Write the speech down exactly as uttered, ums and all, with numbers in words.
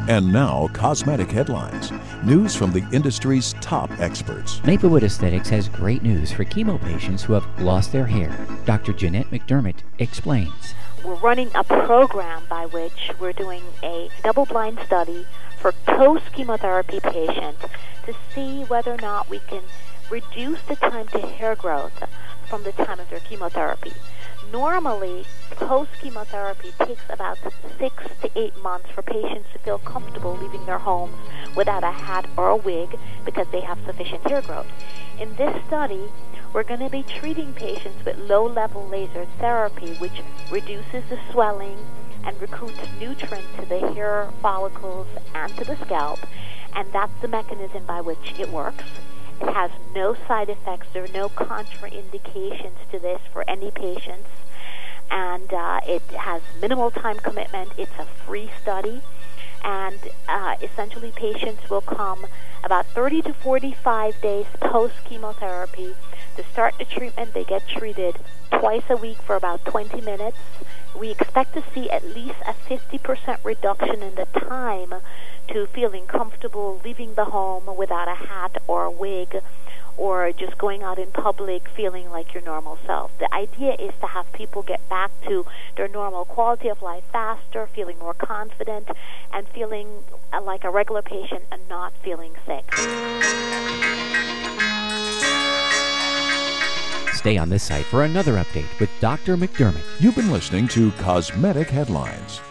And now, cosmetic headlines. News from the industry's top experts. Maplewood Aesthetics has great news for chemo patients who have lost their hair. Doctor Jeanette McDermott explains. We're running a program by which we're doing a double-blind study for post-chemotherapy patients to see whether or not we can reduce the time to hair growth from the time of their chemotherapy. Normally, post-chemotherapy takes about six to eight months for patients to feel comfortable leaving their homes without a hat or a wig because they have sufficient hair growth. In this study, we're going to be treating patients with low-level laser therapy, which reduces the swelling and recruits nutrients to the hair follicles and to the scalp, and that's the mechanism by which it works. It has no side effects. There are no contraindications to this for any patients, and uh, it has minimal time commitment. It's a free study, and uh, essentially patients will come about thirty to forty-five days post-chemotherapy. To start the treatment, they get treated twice a week for about twenty minutes. We expect to see at least a fifty percent reduction in the time to feeling comfortable leaving the home without a hat or a wig, or just going out in public feeling like your normal self. The idea is to have people get back to their normal quality of life faster, feeling more confident, and feeling uh, like a regular patient and not feeling sick. Stay on this site for another update with Doctor McDermott. You've been listening to Cosmetic Headlines.